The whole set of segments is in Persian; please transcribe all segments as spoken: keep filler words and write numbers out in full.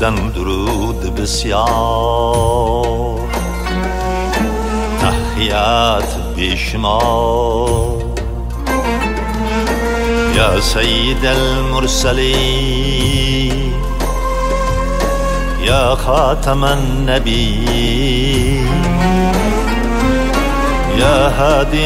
گفتن درود بسیار، تحیات بیشمار. یا سید المرسلین یا خاتم النبی یا هادی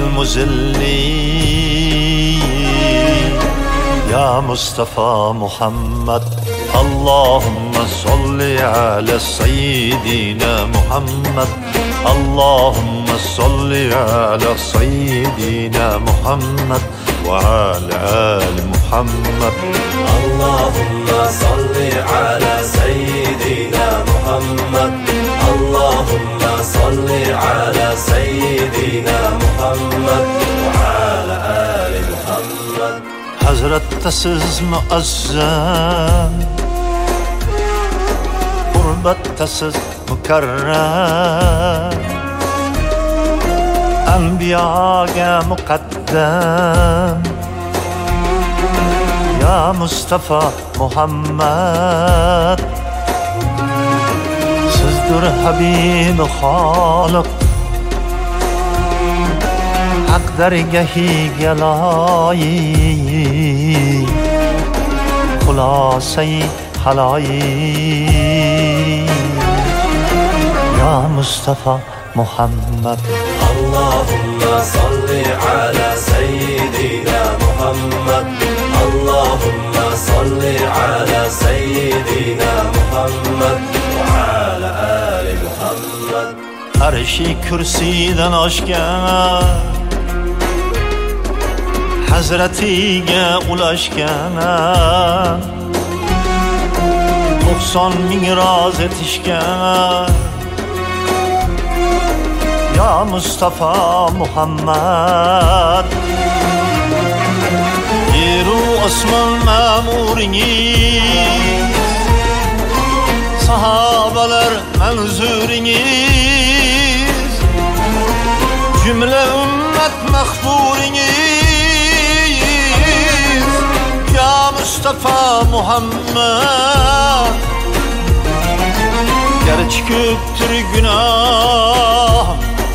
المذلین یا مصطفى محمد. اللهم صل على سيدنا محمد. اللهم صل على سيدنا محمد وعلى آل محمد. اللهم صل على سيدنا محمد. اللهم صل على سيدنا محمد وعلى آل محمد. حضرت siz muazzam, qurbatda siz mukarram, anbiyoga muqaddam. Ya Mustafa Muhammad, sizdir Habib Xoliq, haq dargahiga loyiq, xulosai haloyiq. Ya Mustafa Muhammad. اللهم صل على سيدنا محمد. اللهم صل على سيدنا محمد وعلى آل محمد. Arşi kürsiden oshgan, Hazratiga ulashgan, to'qson ming roz etishgan. Ya Mustafa Muhammad, yeru osmon ma'muringiz, sahobalar manzuringiz, cümle ümmet mahburingiz. Ya Mustafa Muhammad, gerçi köptür günah,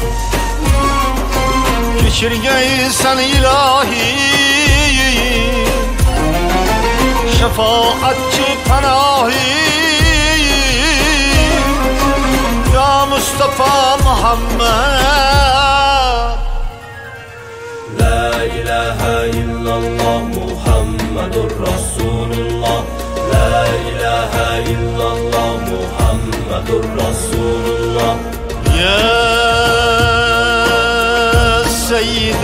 geçirgeysen ilahi, şefaatçi panahi. Ya Mustafa Muhammad. La ilahe illallah Muhammedur Resulullah. La ilahe illallah Muhammedur Resulullah. Ya Seyyid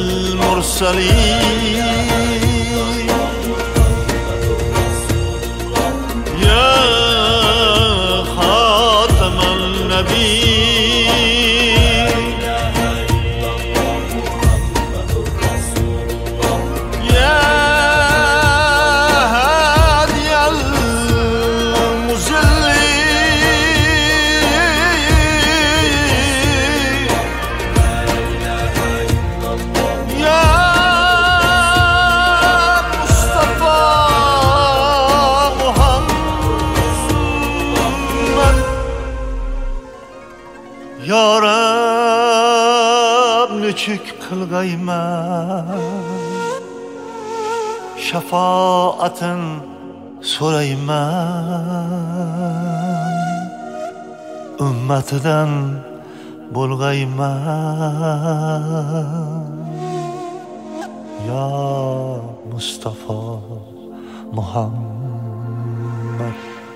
el-Mursalin Ya Khatam el-Nabiyyin Ya Hadi el-Muzillin Ya Mustafa Muhammad. Ya Rab nechuk qilgayman, shafaatin so'rayman, ummatidan bo'lgayman. Ya Mustafa Muhammad.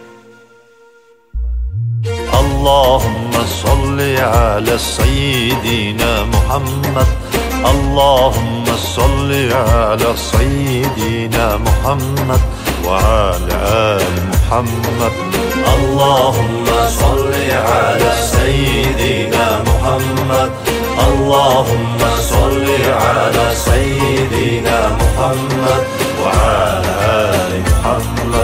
Allahumma salli ala sayyidina Muhammad. Allahumma salli ala sayyidina Muhammad wa ala ali Muhammad. Allahumma salli ala sayyidina Muhammad. Allahumma salli ala sayyidina Muhammad wa ala ali Muhammad.